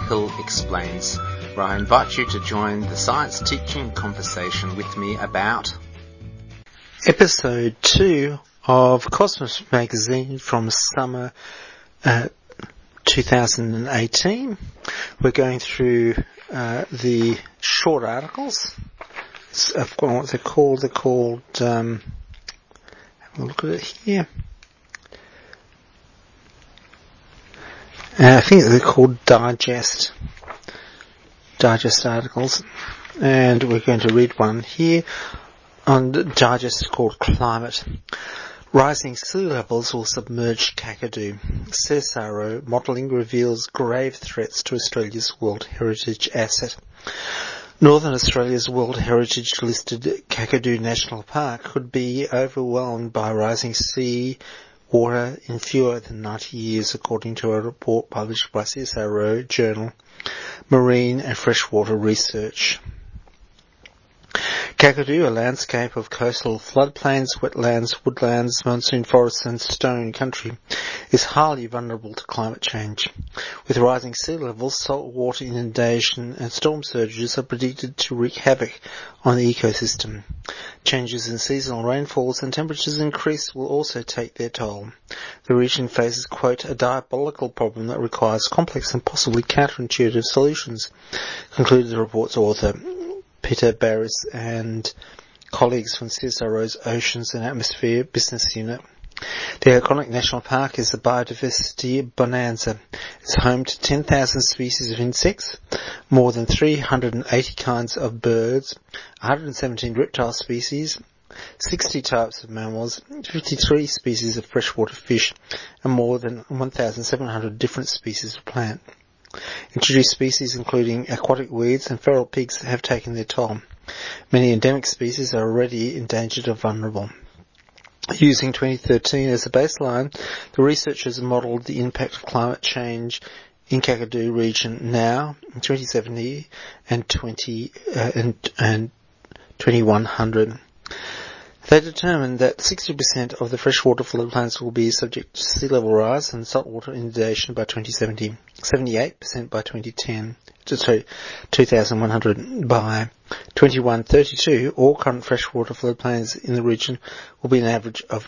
Hill Explains, where I invite you to join the science teaching conversation with me about Episode 2 of Cosmos Magazine from summer 2018. We're going through the short articles. I've got what they're called. Have a look at it here. I think they're called digest articles, and we're going to read one here on the digest called Climate. Rising sea levels will submerge Kakadu. CSIRO modelling reveals grave threats to Australia's World Heritage asset. Northern Australia's World Heritage listed Kakadu National Park could be overwhelmed by rising sea water in fewer than 90 years, according to a report published by CSIRO journal Marine and Freshwater Research. Kakadu, a landscape of coastal floodplains, wetlands, woodlands, monsoon forests and stone country, is highly vulnerable to climate change. With rising sea levels, saltwater inundation and storm surges are predicted to wreak havoc on the ecosystem. Changes in seasonal rainfalls and temperatures increase will also take their toll. The region faces, quote, a diabolical problem that requires complex and possibly counterintuitive solutions, concluded the report's author, Peter Barris, and colleagues from CSIRO's Oceans and Atmosphere Business Unit. The iconic national park is a biodiversity bonanza. It's home to 10,000 species of insects, more than 380 kinds of birds, 117 reptile species, 60 types of mammals, 53 species of freshwater fish, and more than 1,700 different species of plant. Introduced species including aquatic weeds and feral pigs have taken their toll. Many endemic species are already endangered or vulnerable. Using 2013 as a baseline, the researchers modelled the impact of climate change in Kakadu region now, in 2070 and 2100. They determined that 60% of the freshwater floodplains will be subject to sea level rise and saltwater inundation by 2070, 78% by 2100. By 2132, all current freshwater floodplains in the region will be an average of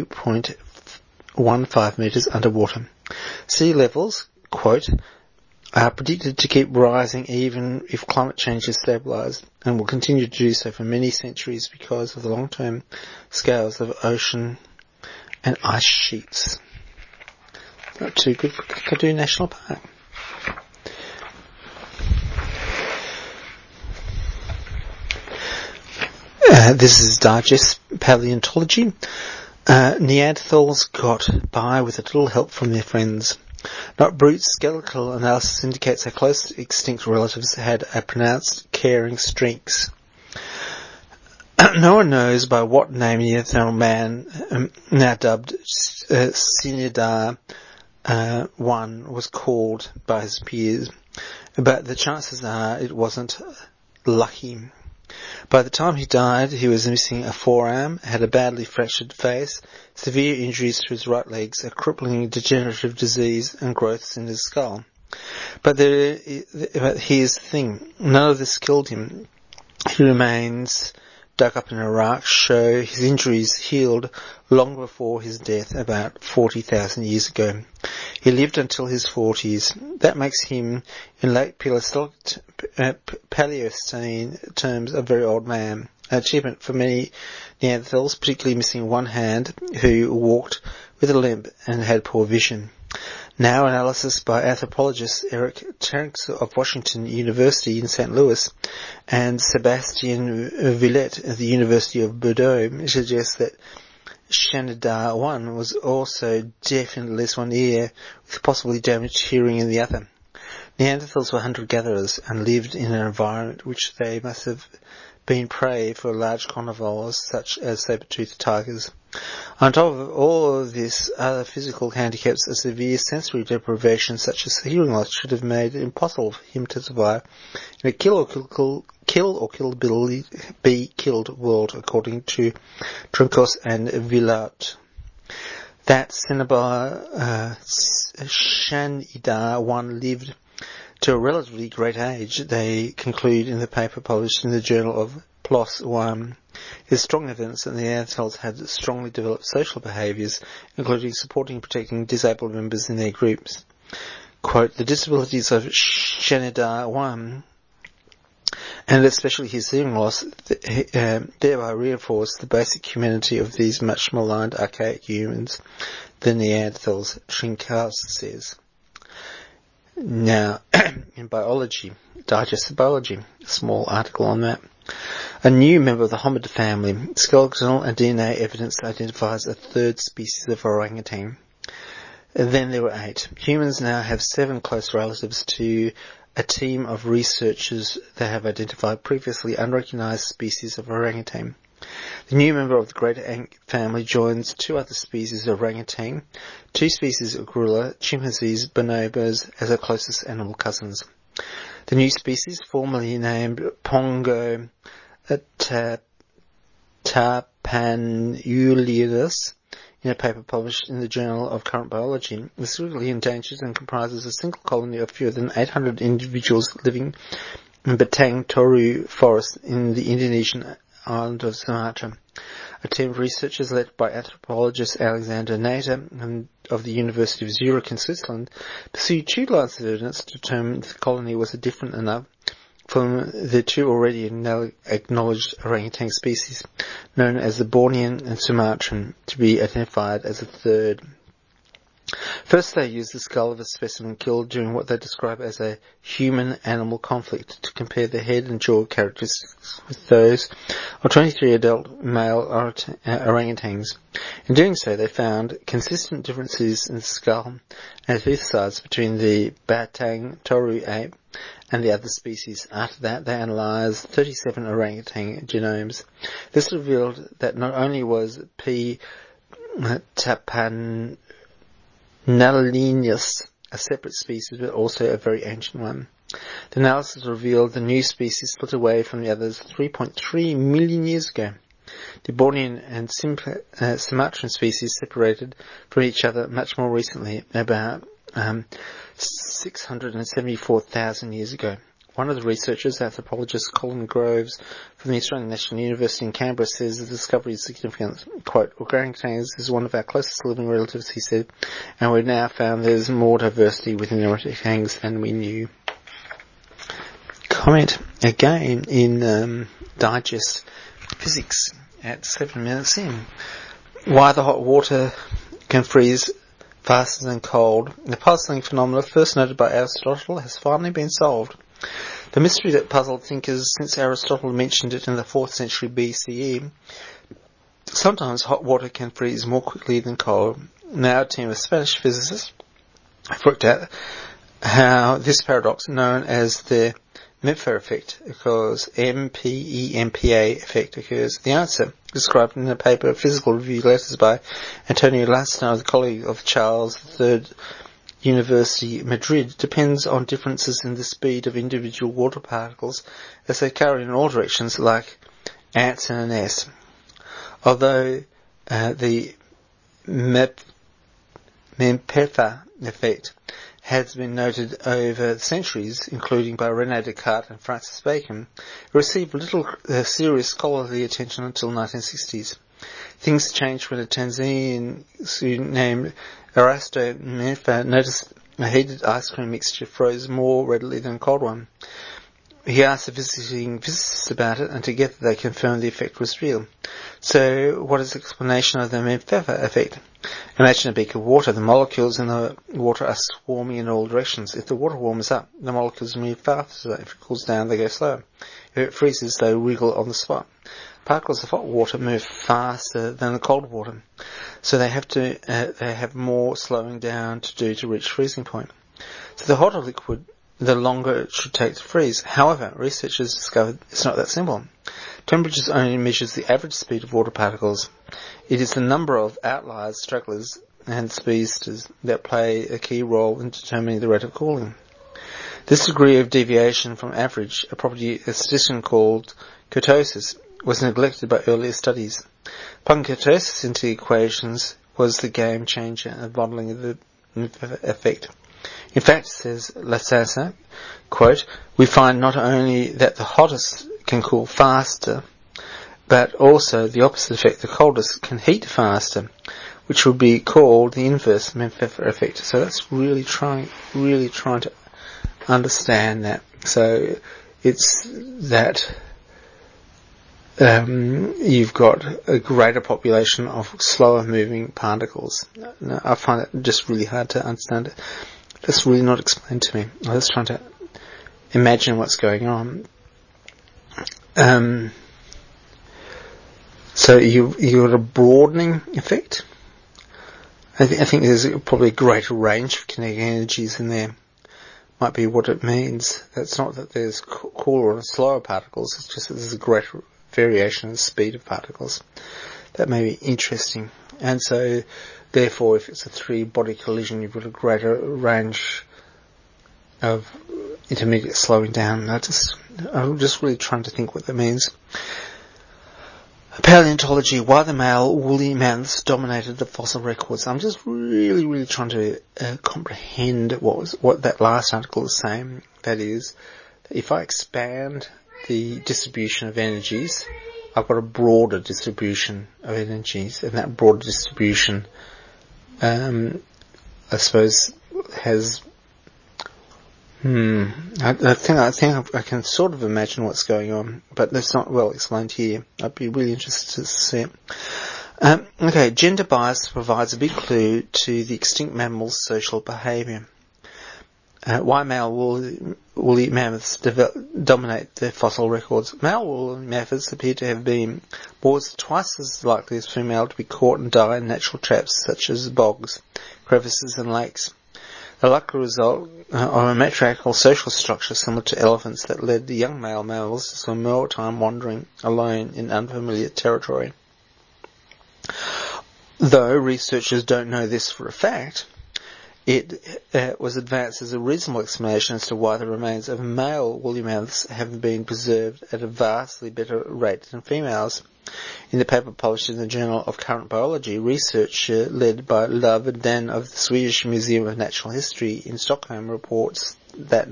2.15 metres underwater. Sea levels, quote, are predicted to keep rising even if climate change is stabilised, and will continue to do so for many centuries because of the long-term scales of ocean and ice sheets. Not too good for Kakadu National Park. This is Digest Paleontology. Neanderthals got by with a little help from their friends. Not brute, skeletal analysis indicates our close extinct relatives had a pronounced caring streaks. No one knows by what name Neanderthal man, now dubbed Sinidar I, was called by his peers, but the chances are it wasn't lucky. By the time he died, he was missing a forearm, had a badly fractured face, severe injuries to his right legs, a crippling degenerative disease, and growths in his skull. But here's the thing. None of this killed him. His remains dug up in Iraq show his injuries healed long before his death about 40,000 years ago. He lived until his 40s. That makes him, in late Paleocene terms, a very old man. An achievement for many Neanderthals, particularly missing one hand, who walked with a limp and had poor vision. Now analysis by anthropologists Eric Terenks of Washington University in St. Louis and Sébastien Villette at the University of Bordeaux suggests that Sinidar I was also deaf in at least one ear, with possibly damaged hearing in the other. Neanderthals were hunter-gatherers and lived in an environment which they must have been prey for large carnivores such as saber-toothed tigers. On top of all of this, other physical handicaps, a severe sensory deprivation such as hearing loss should have made it impossible for him to survive in a kill or be killed world, according to Trunkos and Villard. That Sinidar I lived To a relatively great age, they conclude in the paper published in the Journal of PLOS One, is strong evidence that the Neanderthals had strongly developed social behaviours, including supporting and protecting disabled members in their groups. Quote, the disabilities of Shenidar 1, and especially his hearing loss, thereby reinforced the basic humanity of these much maligned archaic humans, the Neanderthals, Trinkaus says. Now, in biology, Digest of Biology, a small article on that. A new member of the hominid family, skeletal and DNA evidence identifies a third species of orangutan. Then there were 8. Humans now have 7 close relatives to a team of researchers that have identified previously unrecognized species of orangutan. The new member of the great ant family joins 2 other species of orangutan, 2 species of gorilla, chimpanzees, bonobos as her closest animal cousins. The new species, formerly named Pongo tapanulianus, in a paper published in the Journal of Current Biology, is seriously endangered and comprises a single colony of fewer than 800 individuals living in Batang Toru Forest in the Indonesian island of Sumatra. A team of researchers led by anthropologist Alexander Nader of the University of Zurich in Switzerland pursued 2 lines of evidence to determine if the colony was different enough from the 2 already acknowledged orangutan species, known as the Bornean and Sumatran, to be identified as a third. First, they used the skull of a specimen killed during what they describe as a human-animal conflict to compare the head and jaw characteristics with those of 23 adult male orangutans. In doing so, they found consistent differences in the skull and tooth size between the Batang Toru ape and the other species. After that, they analysed 37 orangutan genomes. This revealed that not only was P. tapanulianus a separate species, but also a very ancient one. The analysis revealed the new species split away from the others 3.3 million years ago. The Bornean and Sumatran species separated from each other much more recently, about 674,000 years ago. One of the researchers, anthropologist Colin Groves from the Australian National University in Canberra, says the discovery is significant. Quote, orangutans is one of our closest living relatives, he said, and we've now found there's more diversity within the orangutans than we knew. Comment again in Digest Physics at 7 minutes in. Why the hot water can freeze faster than cold. The puzzling phenomena first noted by Aristotle has finally been solved. The mystery that puzzled thinkers since Aristotle mentioned it in the 4th century BCE. Sometimes hot water can freeze more quickly than cold. Now a team of Spanish physicists have worked out how this paradox, known as the MEMPA effect, occurs. MEMPA effect occurs. The answer, described in a paper of Physical Review Letters by Antonio Lasno, the colleague of Charles III University, Madrid, depends on differences in the speed of individual water particles as they carry in all directions like ants in a nest. Although the MEMPA effect has been noted over centuries, including by René Descartes and Francis Bacon, it received little serious scholarly attention until the 1960s. Things changed when a Tanzanian student named Erasto Menfa noticed a heated ice cream mixture froze more readily than a cold one. He asked a visiting physicist about it, and together they confirmed the effect was real. So, what is the explanation of the MEMPA effect? Imagine a beak of water. The molecules in the water are swarming in all directions. If the water warms up, the molecules move faster. If it cools down, they go slower. If it freezes, they wriggle on the spot. Particles of hot water move faster than the cold water, so they have more slowing down to do to reach freezing point. So the hotter liquid, the longer it should take to freeze. However, researchers discovered it's not that simple. Temperature only measures the average speed of water particles. It is the number of outliers, stragglers, and speedsters that play a key role in determining the rate of cooling. This degree of deviation from average, a property a statistician called kurtosis, was neglected by earlier studies. Putting kurtosis into equations was the game changer of modelling the effect. In fact, says Lassasse, quote, "We find not only that the hottest can cool faster, but also the opposite effect, the coldest can heat faster, which would be called the inverse Memphifer effect." So that's really trying to understand that. So it's that you've got a greater population of slower moving particles. Now, I find it just really hard to understand it. That's really not explained to me. I was trying to imagine what's going on. So you got a broadening effect. I think there's probably a greater range of kinetic energies in there. Might be what it means. That's not that there's cooler or slower particles. It's just that there's a greater variation in the speed of particles. That may be interesting. And so, therefore, if it's a three-body collision, you've got a greater range of intermediate slowing down. I'm just really trying to think what that means. Paleontology, why the male woolly mammoths dominated the fossil records. I'm just really trying to comprehend what that last article is saying. That is, if I expand the distribution of energies, I've got a broader distribution of energies, and that broader distribution, I suppose, has. I think I can sort of imagine what's going on, but that's not well explained here. I'd be really interested to see it. Okay, gender bias provides a big clue to the extinct mammals' social behaviour. Why male woolly mammoths dominate the fossil records? Male woolly mammoths appear to have been more than twice as likely as female to be caught and die in natural traps such as bogs, crevices and lakes. A likely result of a matriarchal social structure similar to elephants that led the young male mammals to spend more time wandering alone in unfamiliar territory. Though researchers don't know this for a fact, it was advanced as a reasonable explanation as to why the remains of male woolly mammoths have been preserved at a vastly better rate than females. In the paper published in the Journal of Current Biology, research led by Love Dan of the Swedish Museum of Natural History in Stockholm reports that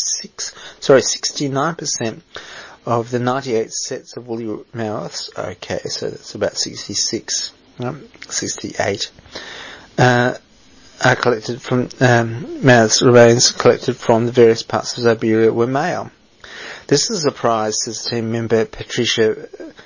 69% of the 98 sets of woolly mammoths, okay, so that's about 68, are collected from mammoths remains collected from the various parts of Siberia were male. This is a surprise, says team member Patricia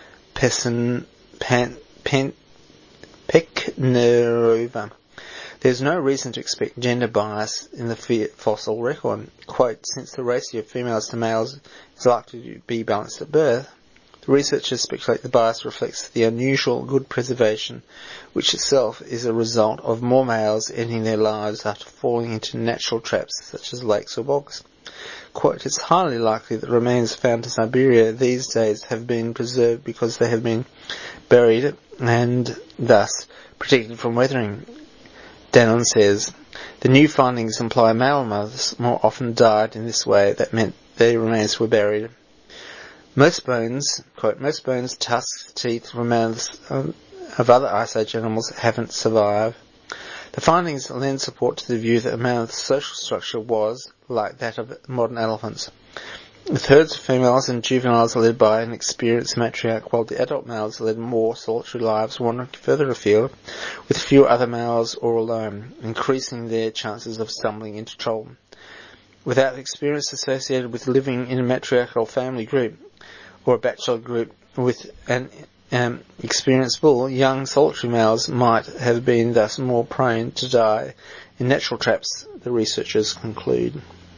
Peknerova. There's no reason to expect gender bias in the fossil record. Quote, since the ratio of females to males is likely to be balanced at birth, the researchers speculate the bias reflects the unusual good preservation, which itself is a result of more males ending their lives after falling into natural traps such as lakes or bogs. Quote, it's highly likely that remains found in Siberia these days have been preserved because they have been buried and thus protected from weathering. Dannon says, the new findings imply male mothers more often died in this way. That meant their remains were buried. Most bones, tusks, teeth, remains of other Ice Age animals haven't survived. The findings lend support to the view that a mammoth's social structure was like that of modern elephants, with herds of females and juveniles led by an experienced matriarch, while the adult males led more solitary lives, wandering further afield, with fewer other males or alone, increasing their chances of stumbling into trouble. Without experience associated with living in a matriarchal family group, or a bachelor group with an experienced bull, young solitary males might have been thus more prone to die in natural traps, the researchers conclude.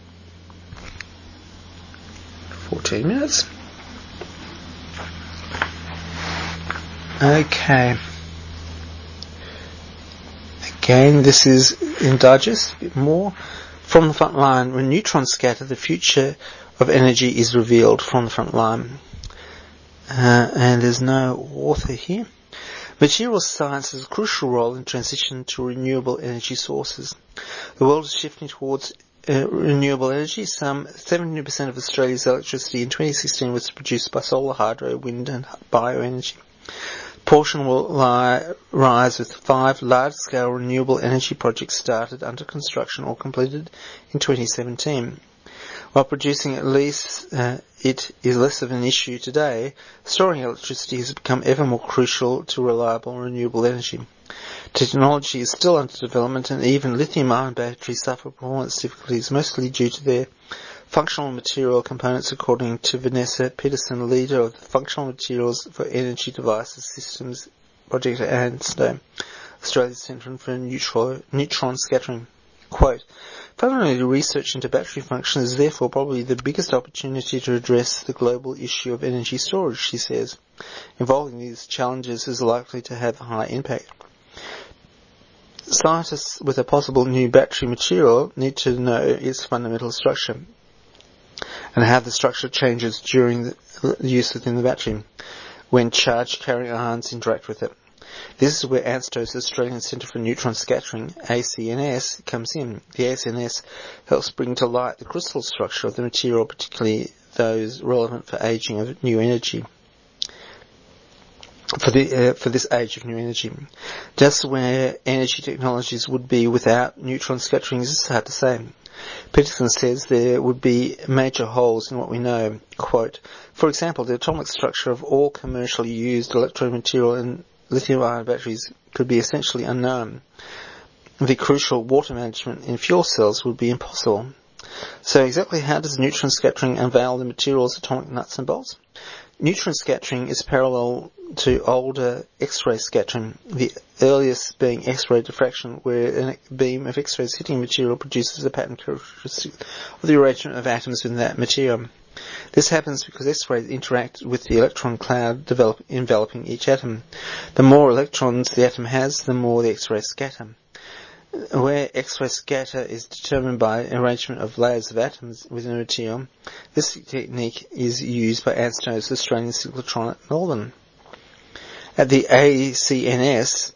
14 minutes. Okay. Again, this is in digest, a bit more. From the front line, when neutrons scatter, the future of energy is revealed from the front line. And there's no author here. Material science has a crucial role in transition to renewable energy sources. The world is shifting towards renewable energy. Some 72% of Australia's electricity in 2016 was produced by solar, hydro, wind and bioenergy. Proportion will rise with 5 large-scale renewable energy projects started, under construction or completed in 2017. While producing it is less of an issue today, storing electricity has become ever more crucial to reliable renewable energy. Technology is still under development, and even lithium-ion batteries suffer performance difficulties, mostly due to their functional material components, according to Vanessa Peterson, leader of the Functional Materials for Energy Devices Systems project at ANSTO, Australia's Centre for Neutron Scattering. Quote, fundamentally, research into battery function is therefore probably the biggest opportunity to address the global issue of energy storage, she says. Involving these challenges is likely to have a high impact. Scientists with a possible new battery material need to know its fundamental structure and how the structure changes during the use within the battery when charge-carrying ions interact with it. This is where ANSTO's Australian Centre for Neutron Scattering, ACNS, comes in. The ACNS helps bring to light the crystal structure of the material, particularly those relevant for aging of new energy. For this age of new energy. Just where energy technologies would be without neutron scattering is hard to say. Peterson says there would be major holes in what we know. Quote, for example, the atomic structure of all commercially used electrode material in lithium-ion batteries could be essentially unknown. The crucial water management in fuel cells would be impossible. So exactly how does neutron scattering unveil the material's atomic nuts and bolts? Neutron scattering is parallel to older X-ray scattering, the earliest being X-ray diffraction, where a beam of X-rays hitting material produces a pattern characteristic of the arrangement of atoms within that material. This happens because X-rays interact with the electron cloud enveloping each atom. The more electrons the atom has, the more the X-rays scatter. Where X-ray scatter is determined by arrangement of layers of atoms within a material, this technique is used by ANSTO's Australian synchrotron at Melbourne. At the ACNS,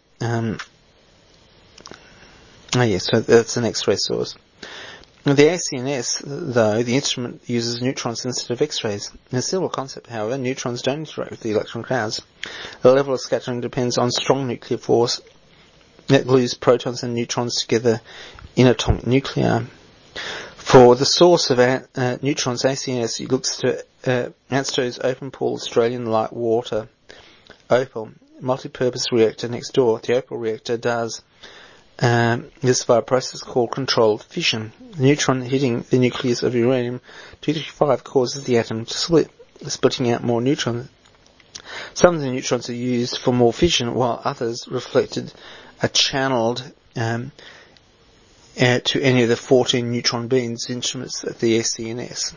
so that's an X-ray source. At the ACNS, though, the instrument uses neutrons instead of X-rays. In a similar concept, however, neutrons don't interact with the electron clouds. The level of scattering depends on strong nuclear force that glues protons and neutrons together in atomic nuclei. For the source of neutrons, ACNS looks to ANSTO's Open Pool Australian Light Water OPAL multi-purpose reactor next door. The OPAL reactor does this via a process called controlled fission. The neutron hitting the nucleus of uranium-235 causes the atom to split, splitting out more neutrons. Some of the neutrons are used for more fission, while others reflected are channeled to any of the 14 neutron beams instruments at the ACNS.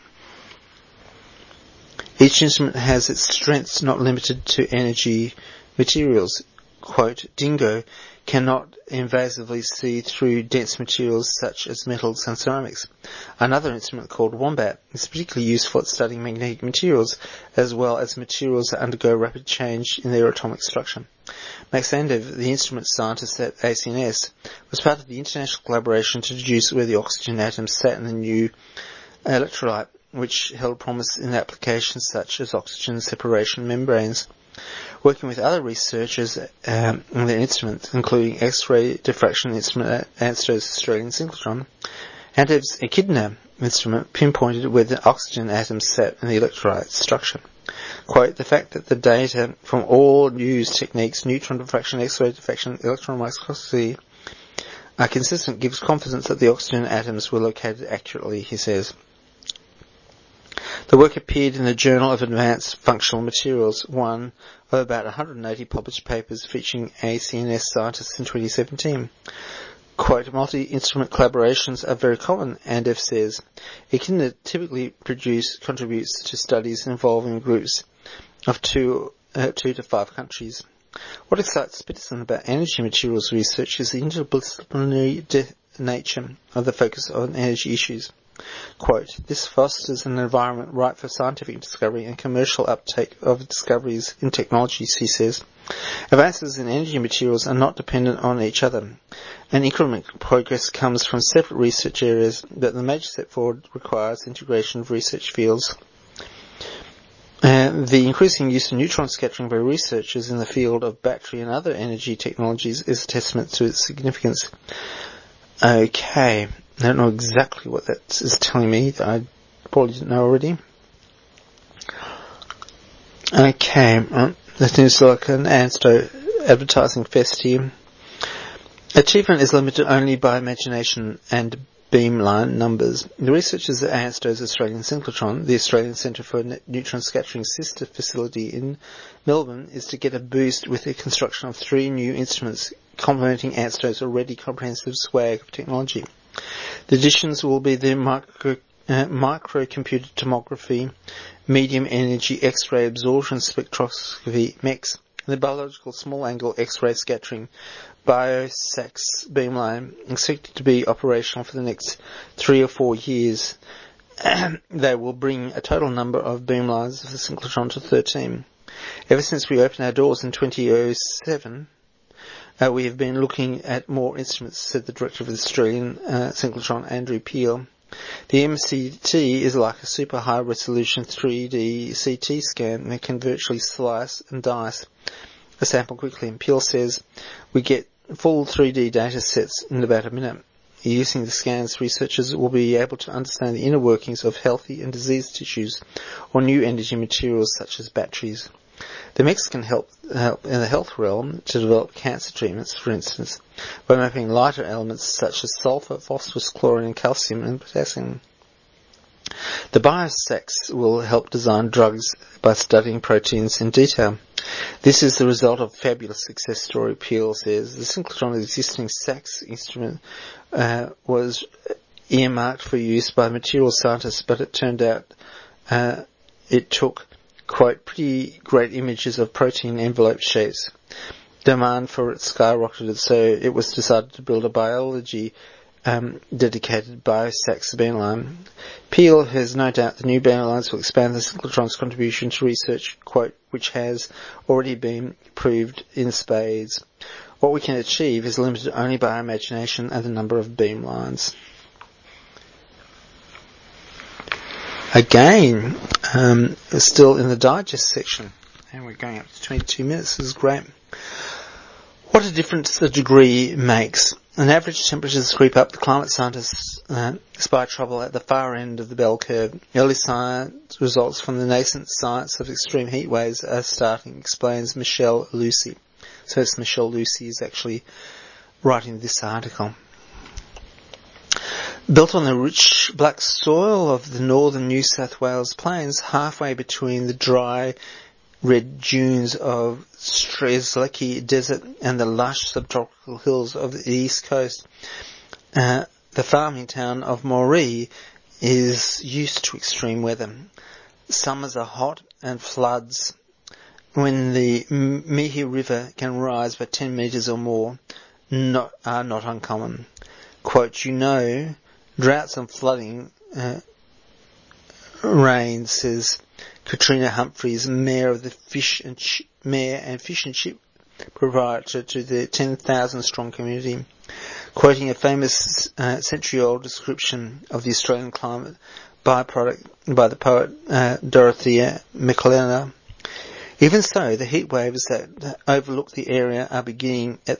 Each instrument has its strengths not limited to energy materials. Quote, DINGO cannot invasively see through dense materials such as metals and ceramics. Another instrument called WOMBAT is particularly useful at studying magnetic materials as well as materials that undergo rapid change in their atomic structure. Max Andev, the instrument scientist at ACNS, was part of the international collaboration to deduce where the oxygen atoms sat in the new electrolyte, which held promise in applications such as oxygen separation membranes. Working with other researchers on their instruments, including X-ray diffraction instrument at ANSTO's Australian synchrotron, Andev's Echidna instrument pinpointed where the oxygen atoms sat in the electrolyte structure. Quote, the fact that the data from all used techniques, neutron diffraction, X-ray diffraction, electron microscopy, are consistent gives confidence that the oxygen atoms were located accurately, he says. The work appeared in the Journal of Advanced Functional Materials, one of about 180 published papers featuring ACNS scientists in 2017. Quote, multi-instrument collaborations are very common, Andev says. Echidna typically contributes to studies involving groups of 2 to 5 countries. What excites Peterson about energy materials research is the interdisciplinary nature of the focus on energy issues. Quote, this fosters an environment ripe for scientific discovery and commercial uptake of discoveries in technologies, he says. Advances in energy materials are not dependent on each other. An incremental progress comes from separate research areas, but the major step forward requires integration of research fields The increasing use of neutron scattering by researchers in the field of battery and other energy technologies is a testament to its significance. Okay, I don't know exactly what that is telling me. I probably didn't know already. Okay, this is like an ANSTO advertising fest here. Achievement is limited only by imagination and beamline numbers. The researchers at ANSTO's Australian Synchrotron, the Australian Centre for Neutron Scattering sister facility in Melbourne, is to get a boost with the construction of 3 new instruments complementing ANSTO's already comprehensive swag of technology. The additions will be the microcomputer tomography, medium energy X-ray absorption spectroscopy MEX, the biological small angle X-ray scattering BioSax beamline, expected to be operational for the next 3 or 4 years. They will bring a total number of beamlines of the synchrotron to 13. Ever since we opened our doors in 2007, we have been looking at more instruments, said the director of the Australian synchrotron, Andrew Peel. The MCT is like a super high resolution 3D CT scan that can virtually slice and dice a sample quickly. And Peel says we get full 3D data sets in about a minute. Using the scans, researchers will be able to understand the inner workings of healthy and diseased tissues or new energy materials such as batteries. The mix can help in the health realm to develop cancer treatments, for instance, by mapping lighter elements such as sulfur, phosphorus, chlorine, and calcium and potassium. The BioSax will help design drugs by studying proteins in detail. This is the result of a fabulous success story, Peel says. The synchrotron existing SAX instrument was earmarked for use by material scientists, but it turned out it took, quote, pretty great images of protein envelope shapes. Demand for it skyrocketed, so it was decided to build a biology dedicated BioSax beamline. Peel has no doubt the new beamlines will expand the synchrotron's contribution to research, quote, which has already been proved in spades. What we can achieve is limited only by our imagination and the number of beamlines. Again, still in the digest section, and we're going up to 22 minutes. This is great. What a difference the degree makes. An average temperatures creep up. The climate scientists spy trouble at the far end of the bell curve. Early science results from the nascent science of extreme heat waves are starting, explains Michelle Lucy. So it's Michelle Lucy is actually writing this article. Built on the rich black soil of the northern New South Wales plains, halfway between the dry red dunes of Strzelecki Desert and the lush subtropical hills of the east coast, the farming town of Moree is used to extreme weather. Summers are hot and floods, when the Mihi River can rise by 10 metres or more, are not uncommon. Quote, droughts and flooding rain, says Katrina Humphreys, Mayor of the Fish and Chip proprietor to the 10,000 strong community, quoting a famous century-old description of the Australian climate byproduct by the poet Dorothea McLennan. Even so, the heat waves that overtook the area at the beginning of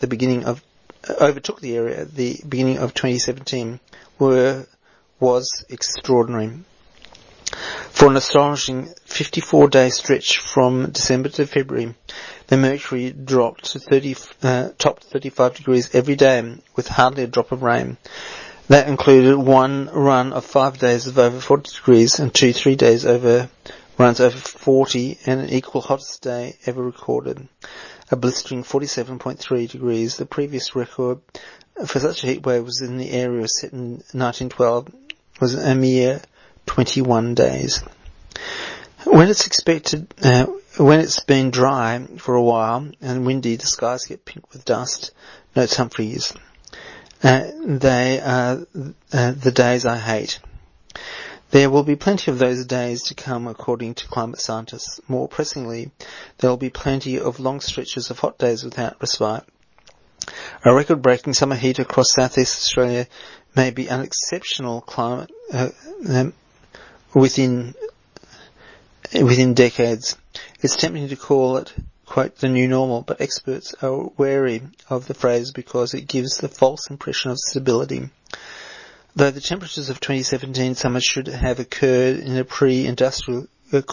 2017 was extraordinary. For an astonishing 54-day stretch from December to February, the mercury dropped to topped 35 degrees every day with hardly a drop of rain. That included one run of 5 days of over 40 degrees and 2-3 days runs over 40, and an equal hottest day ever recorded, a blistering 47.3 degrees. The previous record for such a heat wave was in the area set in 1912, was a mere 21 days. When it's been dry for a while and windy, the skies get pink with dust, notes Humphreys. They are the days I hate. There will be plenty of those days to come, according to climate scientists. More pressingly, there will be plenty of long stretches of hot days without respite. A record-breaking summer heat across southeast Australia may be an exceptional climate within within decades. It's tempting to call it, quote, the new normal, but experts are wary of the phrase because it gives the false impression of stability. Though the temperatures of 2017 summer could have occurred in a pre-industrial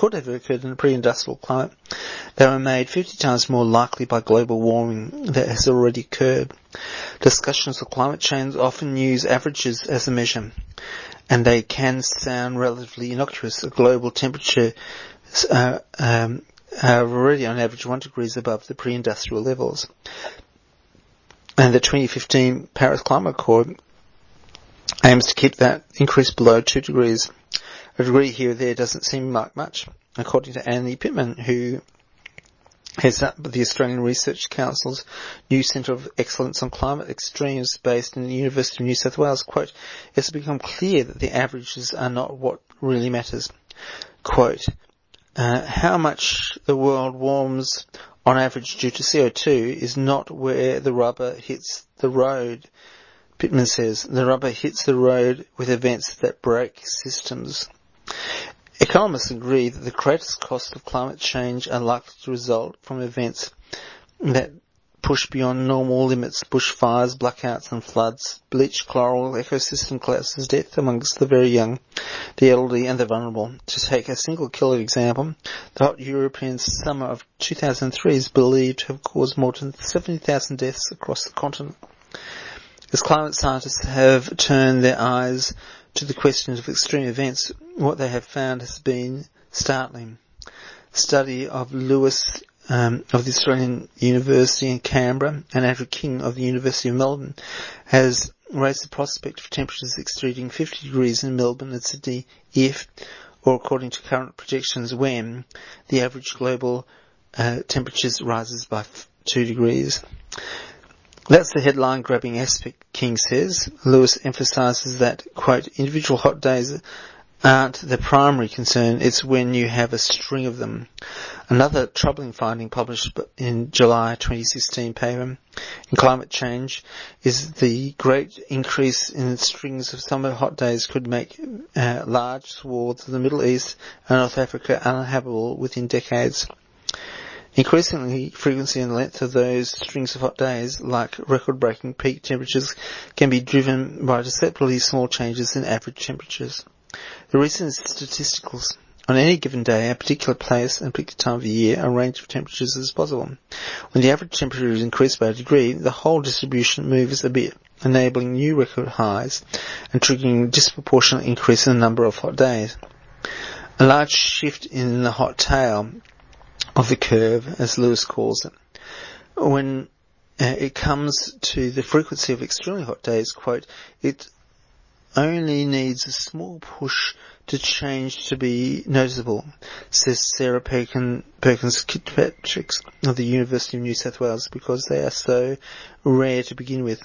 climate, they were made 50 times more likely by global warming that has already occurred. Discussions of climate change often use averages as a measure, and they can sound relatively innocuous. A global temperature are already on average 1 degree above the pre-industrial levels. And the 2015 Paris Climate Accord aims to keep that increase below 2 degrees. A degree here or there doesn't seem like much. According to Anthony Pittman, who heads up the Australian Research Council's new Centre of Excellence on Climate Extremes based in the University of New South Wales, quote, it's become clear that the averages are not what really matters. Quote, how much the world warms on average due to CO2 is not where the rubber hits the road. Pittman says, the rubber hits the road with events that break systems. Economists agree that the greatest costs of climate change are likely to result from events that push beyond normal limits: bushfires, blackouts and floods, bleached coral, ecosystem collapses, death amongst the very young, the elderly and the vulnerable. To take a single killer example, the hot European summer of 2003 is believed to have caused more than 70,000 deaths across the continent. As climate scientists have turned their eyes to the questions of extreme events, what they have found has been startling. Study of Lewis of the Australian University in Canberra and Andrew King of the University of Melbourne has raised the prospect of temperatures exceeding 50 degrees in Melbourne and Sydney if, or according to current projections, when the average global temperatures rises by 2 degrees. That's the headline-grabbing aspect, King says. Lewis emphasises that, quote, individual hot days aren't the primary concern, it's when you have a string of them. Another troubling finding published in July 2016 paper in Climate Change is the great increase in strings of summer hot days could make large swaths of the Middle East and North Africa uninhabitable within decades. Increasingly, frequency and length of those strings of hot days, like record-breaking peak temperatures, can be driven by deceptively small changes in average temperatures. The recent statisticals: on any given day, a particular place and particular time of the year, a range of temperatures is possible. When the average temperature is increased by a degree, the whole distribution moves a bit, enabling new record highs and triggering a disproportionate increase in the number of hot days. A large shift in the hot tail of the curve, as Lewis calls it. When it comes to the frequency of extremely hot days, quote, it only needs a small push to change to be noticeable, says Sarah Perkins Kirkpatrick of the University of New South Wales, because they are so rare to begin with.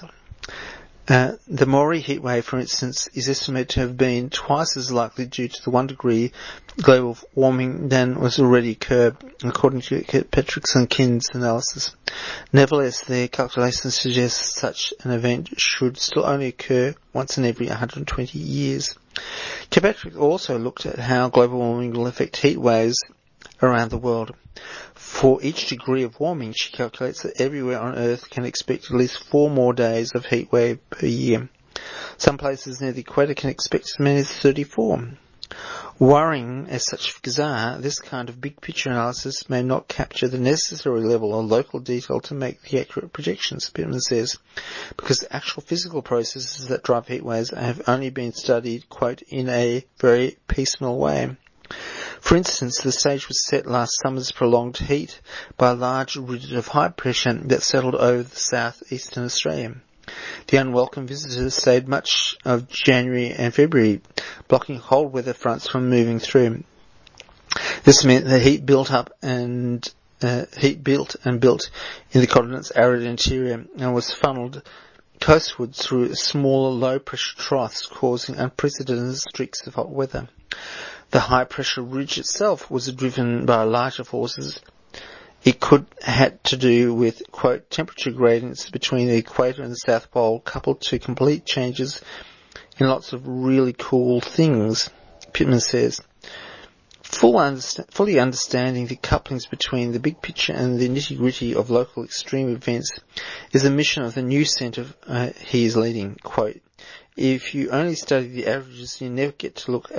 The Maury heatwave, for instance, is estimated to have been twice as likely due to the 1 degree global warming than was already occurred, according to Kirkpatrick's and Kin's analysis. Nevertheless, their calculations suggest such an event should still only occur once in every 120 years. Kirkpatrick also looked at how global warming will affect heat waves around the world. For each degree of warming, she calculates that everywhere on Earth can expect at least 4 more days of heat wave per year. Some places near the equator can expect as many as 34. Worrying as such figures are, this kind of big picture analysis may not capture the necessary level of local detail to make the accurate projections, Pittman says, because the actual physical processes that drive heat waves have only been studied, quote, in a very piecemeal way. For instance, the stage was set last summer's prolonged heat by a large ridge of high pressure that settled over the south-eastern Australia. The unwelcome visitors stayed much of January and February, blocking cold weather fronts from moving through. This meant that heat built and built in the continent's arid interior and was funneled coastward through smaller low-pressure troughs, causing unprecedented streaks of hot weather. The high-pressure ridge itself was driven by larger forces. It could had to do with, quote, temperature gradients between the equator and the South Pole, coupled to complete changes in lots of really cool things, Pittman says. Fully understanding the couplings between the big picture and the nitty-gritty of local extreme events is the mission of the new centre he is leading. Quote, if you only study the averages, you never get to look at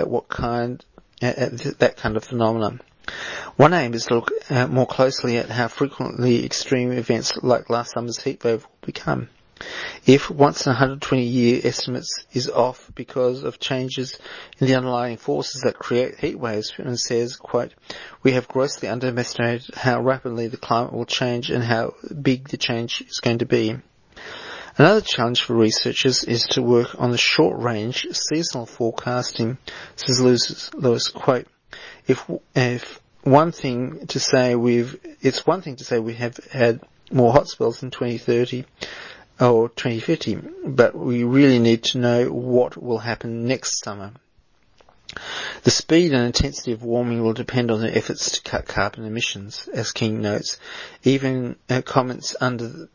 that kind of phenomenon. One aim is to look more closely at how frequently extreme events like last summer's heatwave will become. If once in 120-year estimates is off because of changes in the underlying forces that create heat waves, Pittman says, quote, we have grossly underestimated how rapidly the climate will change and how big the change is going to be. Another challenge for researchers is to work on the short-range seasonal forecasting, says Lewis, quote, it's one thing to say we have had more hot spells in 2030 or 2050, but we really need to know what will happen next summer. The speed and intensity of warming will depend on the efforts to cut carbon emissions, as King notes. Even commitments under the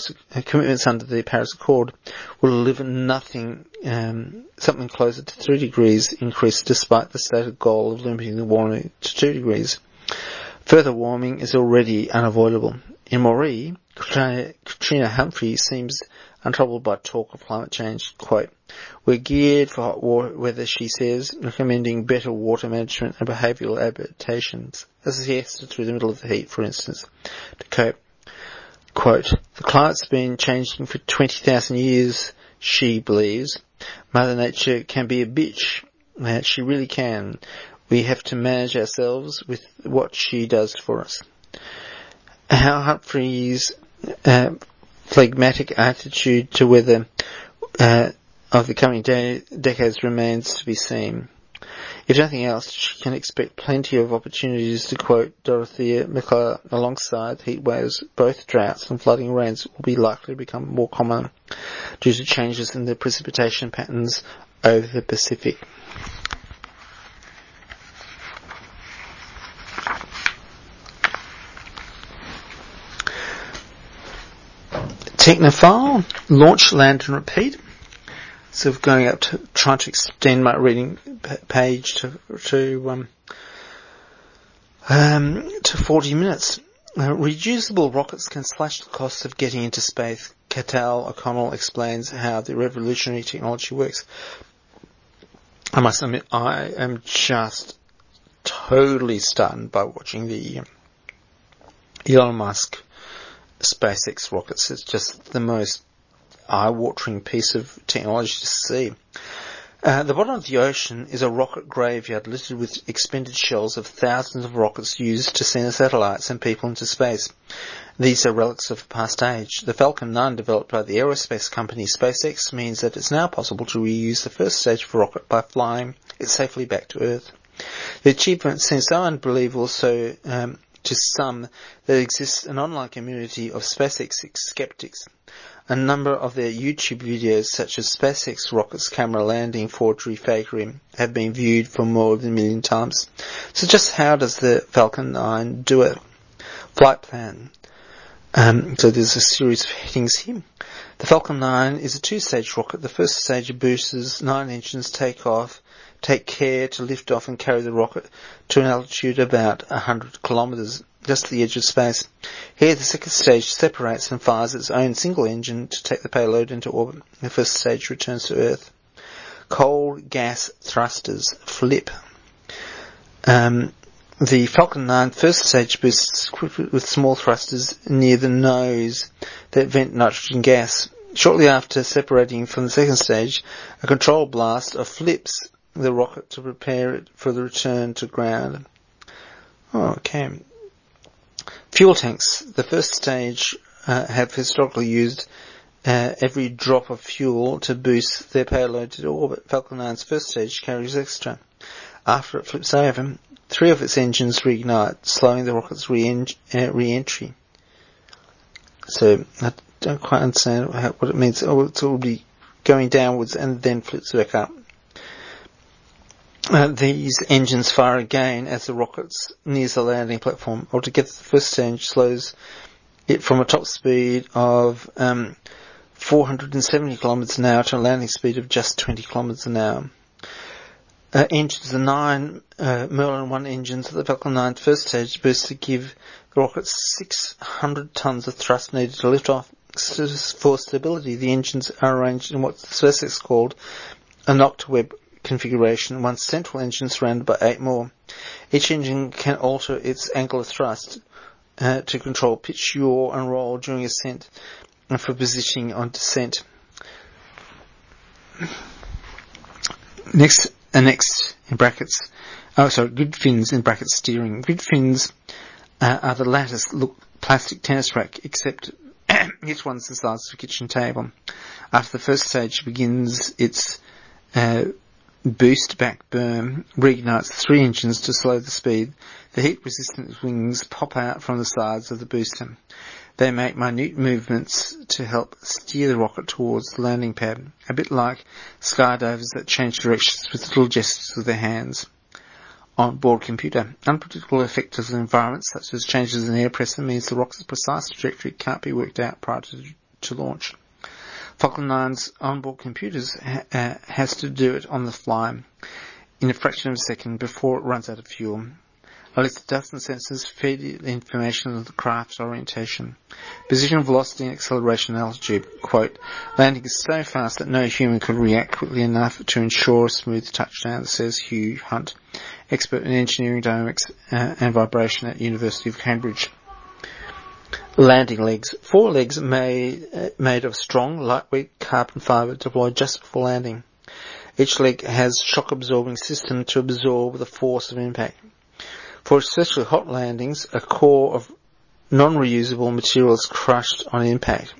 Paris Accord will deliver something closer to 3 degrees increase despite the stated goal of limiting the warming to 2 degrees. Further warming is already unavoidable. In Moree, Katrina Humphrey seems untroubled by talk of climate change. Quote, we're geared for hot weather, she says, recommending better water management and behavioural adaptations, as suggested through the middle of the heat, for instance. To cope, quote, the climate's been changing for 20,000 years, she believes. Mother Nature can be a bitch. She really can. We have to manage ourselves with what she does for us. How Humphrey's phlegmatic attitude to weather of the coming decades remains to be seen. If nothing else, she can expect plenty of opportunities to quote Dorothea McCullough, alongside heat waves, both droughts and flooding rains will be likely to become more common due to changes in the precipitation patterns over the Pacific. Technophile, launch, land and repeat. So going up to trying to extend my reading page to 40 minutes. Reusable rockets can slash the cost of getting into space. Catal O'Connell explains how the revolutionary technology works. I must admit, I am just totally stunned by watching the Elon Musk SpaceX rockets. It's just the most eye-watering piece of technology to see. The bottom of the ocean is a rocket graveyard littered with expended shells of thousands of rockets used to send satellites and people into space. These are relics of a past age. The Falcon 9 developed by the aerospace company SpaceX means that it's now possible to reuse the first stage of a rocket by flying it safely back to Earth. The achievement seems so unbelievable to some there exists an online community of SpaceX skeptics. A number of their YouTube videos, such as SpaceX rocket's camera landing forgery fakery, have been viewed for more than 1 million times. So just how does the Falcon 9 do it? Flight plan. So there's a series of headings here. The Falcon 9 is a 2-stage rocket. The first stage boosters 9 engines take care to lift off and carry the rocket to an altitude about 100 kilometres, just the edge of space. Here the second stage separates and fires its own single engine to take the payload into orbit. The first stage returns to Earth. Cold gas thrusters, FLIP. The Falcon 9 first stage boosts equipped with small thrusters near the nose that vent nitrogen gas. Shortly after separating from the second stage, a controlled blast flips the rocket to prepare it for the return to ground. Okay. Fuel tanks. The first stage have historically used every drop of fuel to boost their payload to orbit. Falcon 9's first stage carries extra. After it flips over, 3 of its engines reignite, slowing the rocket's re-entry. So I don't quite understand what it means. Oh, it will be going downwards and then flips back up. These engines fire again as the rocket nears the landing platform. Altogether, the first stage slows it from a top speed of 470 kilometers an hour to a landing speed of just 20 kilometers an hour. Engines, the 9 Merlin 1 engines of the Falcon 9 first stage booster give the rocket 600 tons of thrust needed to lift off. For stability, the engines are arranged in what SpaceX called an octaweb configuration, one central engine surrounded by 8 more. Each engine can alter its angle of thrust to control pitch, yaw and roll during ascent and for positioning on descent. Next in brackets, grid fins in brackets steering. Grid fins are the lattice look plastic tennis rack, except each one's the size of a kitchen table. After the first stage begins its boost back berm, reignites 3 engines to slow the speed. The heat-resistant wings pop out from the sides of the booster. They make minute movements to help steer the rocket towards the landing pad, a bit like skydivers that change directions with little gestures with their hands. On-board computer. Unpredictable effects of the environment, such as changes in air pressure, means the rocket's precise trajectory can't be worked out prior to launch. Falcon 9's onboard computers has to do it on the fly in a fraction of a second before it runs out of fuel. At least a dozen sensors feed the information of the craft's orientation. Position, velocity and acceleration altitude. Quote, landing is so fast that no human could react quickly enough to ensure a smooth touchdown, says Hugh Hunt, expert in engineering dynamics and vibration at University of Cambridge. Landing legs. 4 legs made of strong, lightweight carbon fibre deployed just before landing. Each leg has shock-absorbing system to absorb the force of impact. For especially hot landings, a core of non-reusable materials crushed on impact.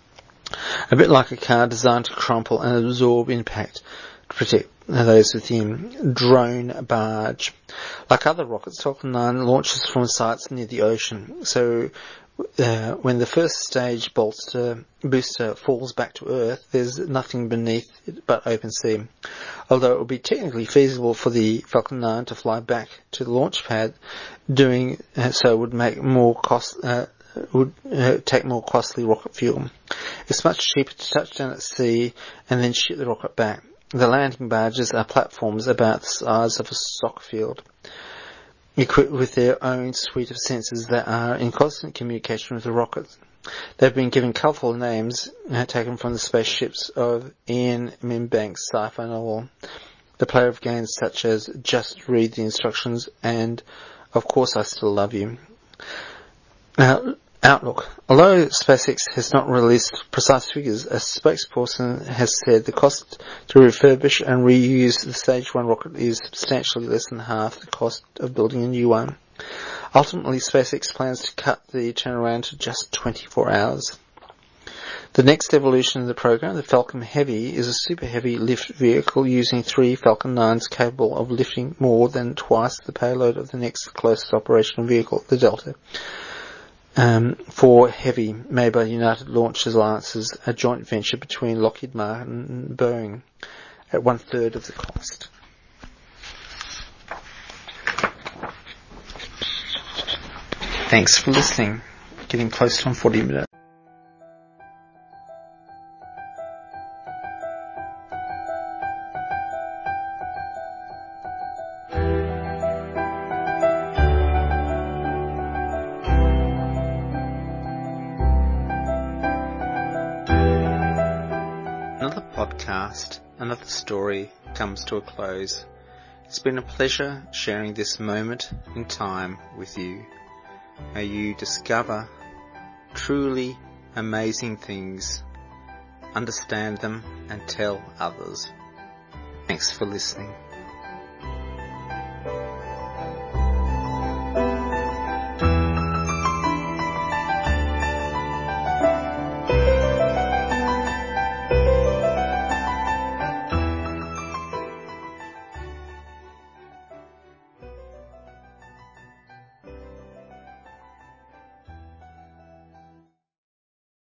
A bit like a car designed to crumple and absorb impact to protect those within. Drone barge. Like other rockets, Falcon 9 launches from sites near the ocean. So when the first stage booster falls back to Earth, there's nothing beneath it but open sea. Although it would be technically feasible for the Falcon 9 to fly back to the launch pad, doing so would take more costly rocket fuel. It's much cheaper to touch down at sea and then ship the rocket back. The landing barges are platforms about the size of a soccer field, equipped with their own suite of sensors that are in constant communication with the rocket. They've been given colourful names taken from the spaceships of Ian Minbank's sci-fi novel. The player of games such as Just Read the Instructions and Of Course I Still Love You. Outlook. Although SpaceX has not released precise figures, a spokesperson has said the cost to refurbish and reuse the Stage 1 rocket is substantially less than half the cost of building a new one. Ultimately, SpaceX plans to cut the turnaround to just 24 hours. The next evolution of the program, the Falcon Heavy, is a super heavy lift vehicle using 3 Falcon 9s capable of lifting more than twice the payload of the next closest operational vehicle, the Delta. For Heavy, made by United Launch Alliances, a joint venture between Lockheed Martin and Boeing, at 1/3 of the cost. Thanks for listening. Getting close to 40 minutes. Another podcast, another story comes to a close. It's been a pleasure sharing this moment in time with you. May you discover truly amazing things, understand them and tell others. Thanks for listening.